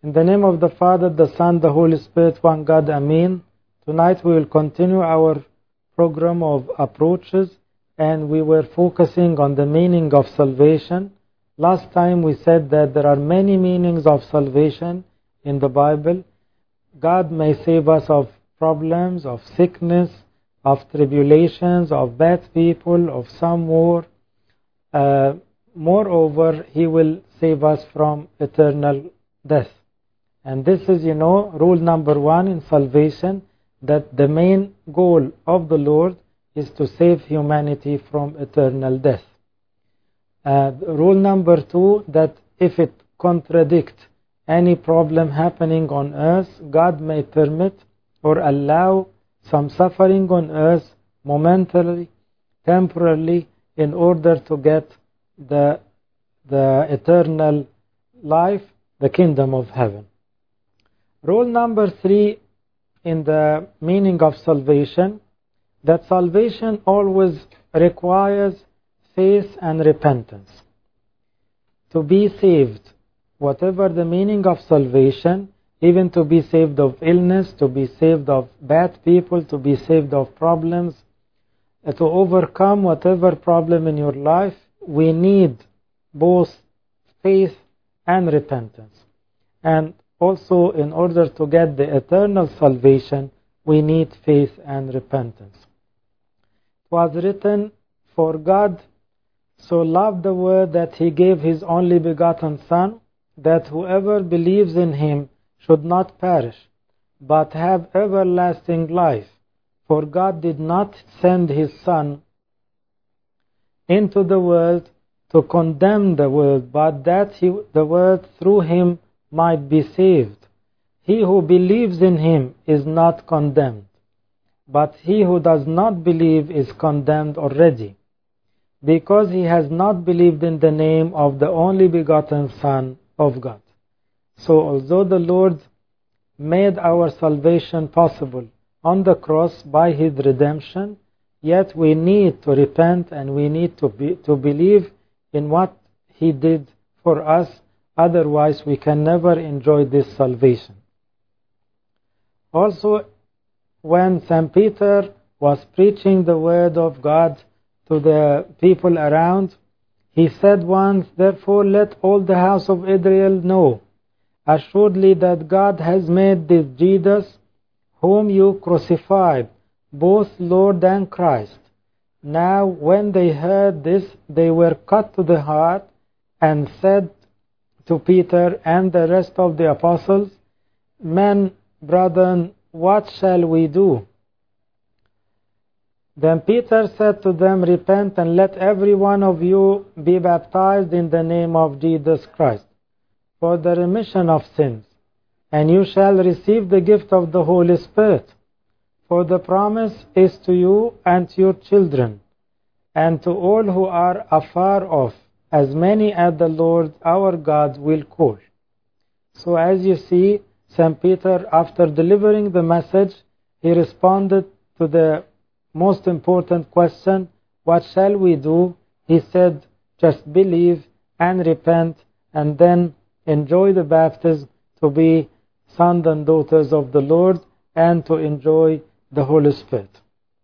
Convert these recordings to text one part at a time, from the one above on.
In the name of the Father, the Son, the Holy Spirit, one God, Amen. Tonight we will continue our program of approaches, and we were focusing on the meaning of salvation. Last time we said that there are many meanings of salvation in the Bible. God may save us of problems, of sickness, of tribulations, of bad people, of some war. Moreover, He will save us from eternal death. And this is, rule number one in salvation, that the main goal of the Lord is to save humanity from eternal death. Rule number two, that if it contradicts any problem happening on earth, God may permit or allow some suffering on earth momentarily, temporarily, in order to get the eternal life, the kingdom of heaven. Rule number three in the meaning of salvation, that salvation always requires faith and repentance. To be saved, whatever the meaning of salvation, even to be saved of illness, to be saved of bad people, to be saved of problems, to overcome whatever problem in your life, we need both faith and repentance. And also, in order to get the eternal salvation, we need faith and repentance. It was written, "For God so loved the world that He gave His only begotten Son, that whoever believes in Him should not perish, but have everlasting life. For God did not send His Son into the world to condemn the world, but that the world through Him might be saved. He who believes in Him is not condemned, but he who does not believe is condemned already, because he has not believed in the name of the only begotten Son of God." So although the Lord made our salvation possible on the cross by His redemption, yet we need to repent and we need to believe in what He did for us. Otherwise, we can never enjoy this salvation. Also, when St. Peter was preaching the word of God to the people around, he said once, "Therefore let all the house of Israel know assuredly that God has made this Jesus, whom you crucified, both Lord and Christ." Now when they heard this, they were cut to the heart and said to Peter and the rest of the apostles, "Men, brethren, what shall we do?" Then Peter said to them, "Repent and let every one of you be baptized in the name of Jesus Christ for the remission of sins, and you shall receive the gift of the Holy Spirit. For the promise is to you and to your children, and to all who are afar off, as many as the Lord our God will call." So as you see, St. Peter, after delivering the message, he responded to the most important question, "What shall we do?" He said, "Just believe and repent, and then enjoy the baptism to be sons and daughters of the Lord and to enjoy the Holy Spirit."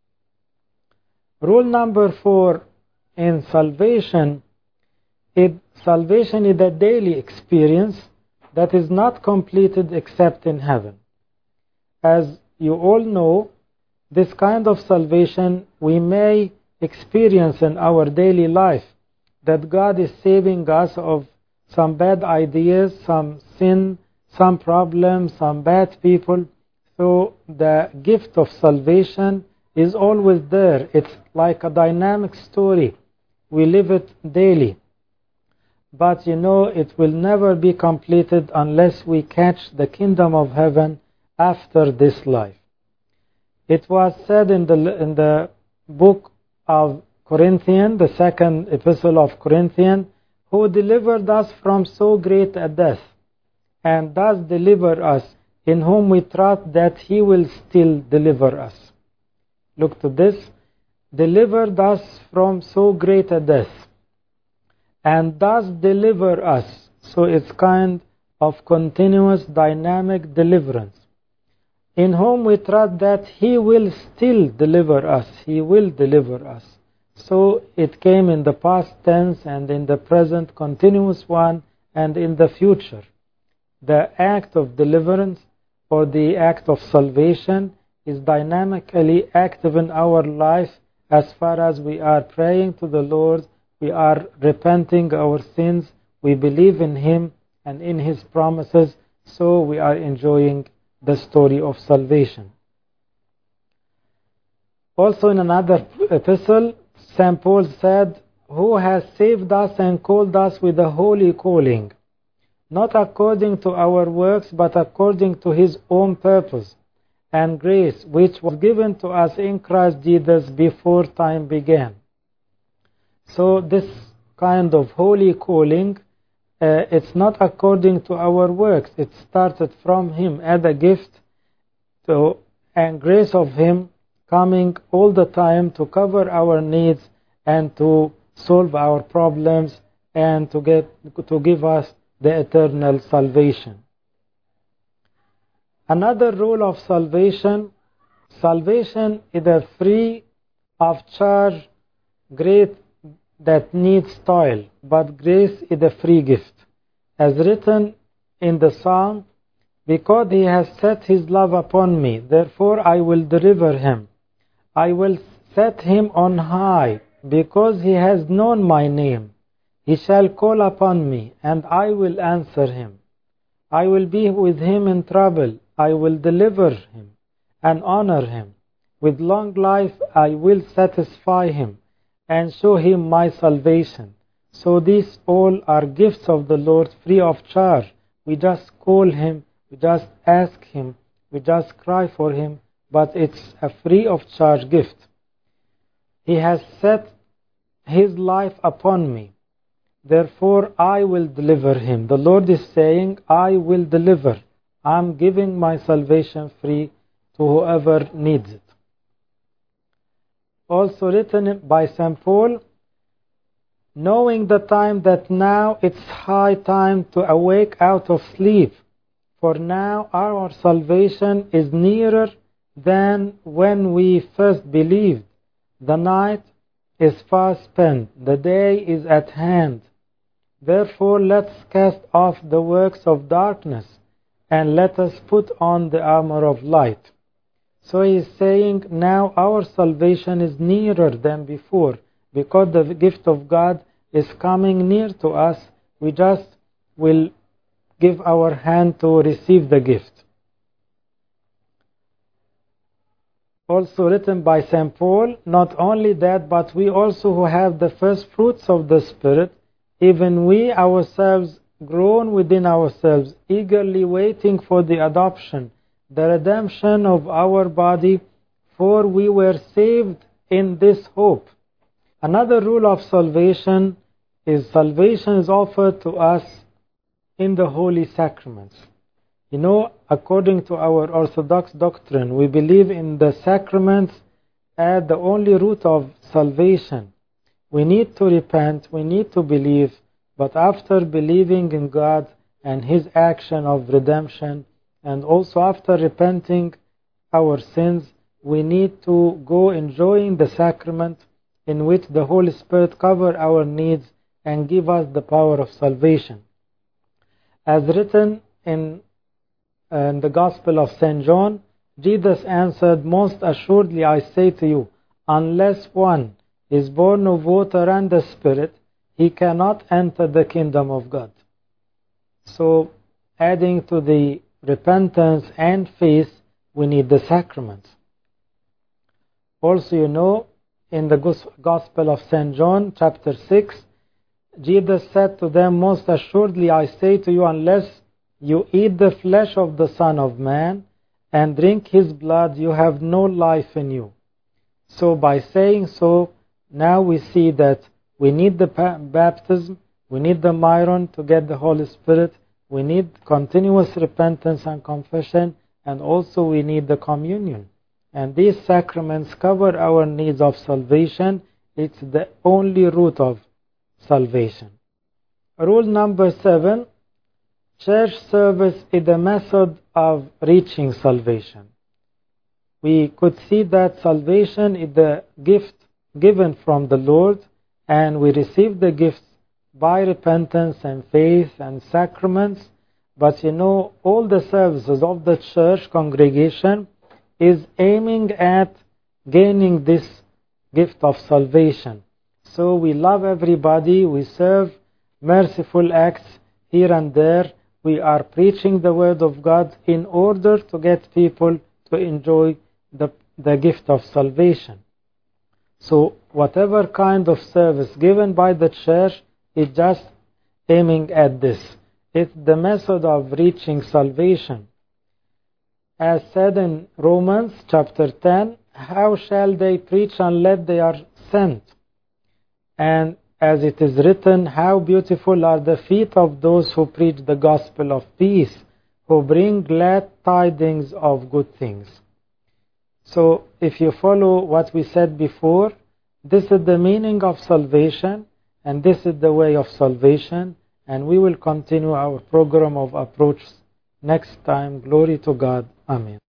Rule number four in salvation is a daily experience that is not completed except in heaven. As you all know, this kind of salvation we may experience in our daily life, that God is saving us of some bad ideas, some sin, some problems, some bad people. So the gift of salvation is always there. It's like a dynamic story. We live it daily. But it will never be completed unless we catch the kingdom of heaven after this life. It was said in the book of Corinthians, the second epistle of Corinthians, "Who delivered us from so great a death, and does deliver us, in whom we trust that He will still deliver us." Look to this, "Delivered us from so great a death, and does deliver us." So it's kind of continuous dynamic deliverance, in whom we trust that He will still deliver us. He will deliver us. So it came in the past tense and in the present continuous one and in the future. The act of deliverance or the act of salvation is dynamically active in our life as far as we are praying to the Lord, we are repenting our sins, we believe in Him and in His promises, so we are enjoying the story of salvation. Also in another epistle, St. Paul said, "Who has saved us and called us with a holy calling, not according to our works, but according to His own purpose and grace, which was given to us in Christ Jesus before time began." So this kind of holy calling, it's not according to our works. It started from Him as a gift and grace of Him coming all the time to cover our needs and to solve our problems and to give us the eternal salvation. Another rule of salvation is a free of charge grace that needs toil, but grace is a free gift. As written in the Psalm, "Because He has set His love upon me, therefore I will deliver Him. I will set Him on high, because He has known my name. He shall call upon me, and I will answer him. I will be with him in trouble. I will deliver him and honor him. With long life I will satisfy him and show him my salvation." So these all are gifts of the Lord, free of charge. We just call Him, we just ask Him, we just cry for Him, but it's a free of charge gift. He has set His life upon me, therefore I will deliver him. The Lord is saying, I will deliver. I'm giving my salvation free to whoever needs it. Also written by St. Paul, "Knowing the time that now it's high time to awake out of sleep, for now our salvation is nearer than when we first believed. The night is far spent, the day is at hand. Therefore let's cast off the works of darkness and let us put on the armor of light." So he is saying now our salvation is nearer than before, because the gift of God is coming near to us. We just will give our hand to receive the gift. Also written by St. Paul, "Not only that, but we also who have the first fruits of the Spirit, even we ourselves groan within ourselves, eagerly waiting for the adoption, the redemption of our body, for we were saved in this hope." Another rule of salvation is offered to us in the holy sacraments. You know, according to our Orthodox doctrine, we believe in the sacraments as the only route of salvation. We need to repent, we need to believe, but after believing in God and His action of redemption, and also after repenting our sins, we need to go enjoying the sacrament in which the Holy Spirit covers our needs and give us the power of salvation. As written in the Gospel of St. John, Jesus answered, "Most assuredly I say to you, unless one is born of water and the Spirit, he cannot enter the kingdom of God." So, adding to the repentance and faith, we need the sacraments. Also, you know, in the Gospel of St. John, chapter 6, Jesus said to them, "Most assuredly I say to you, unless you eat the flesh of the Son of Man and drink His blood, you have no life in you." So by saying so, now we see that we need the baptism, we need the myron to get the Holy Spirit, we need continuous repentance and confession, and also we need the communion. And these sacraments cover our needs of salvation. It's the only route of salvation. Rule number 7, church service is a method of reaching salvation. We could see that salvation is the gift given from the Lord, and we receive the gifts by repentance and faith and sacraments. But all the services of the church congregation is aiming at gaining this gift of salvation. So we love everybody, we serve merciful acts here and there. We are preaching the Word of God in order to get people to enjoy the gift of salvation. So whatever kind of service given by the church is just aiming at this. It's the method of reaching salvation. As said in Romans chapter 10, how shall they preach unless they are sent? And as it is written, how beautiful are the feet of those who preach the gospel of peace, who bring glad tidings of good things. So if you follow what we said before, this is the meaning of salvation, and this is the way of salvation, and we will continue our program of approach next time. Glory to God. Amen.